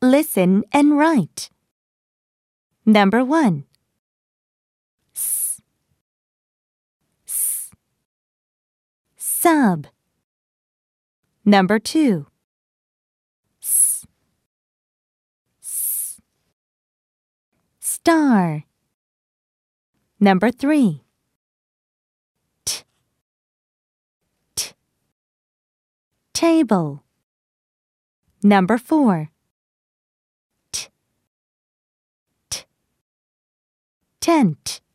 Listen and write. Number 1. S, s, sub. Number 2. S, s, star. Number 3. T, t, table. Number 4. T, t, tent.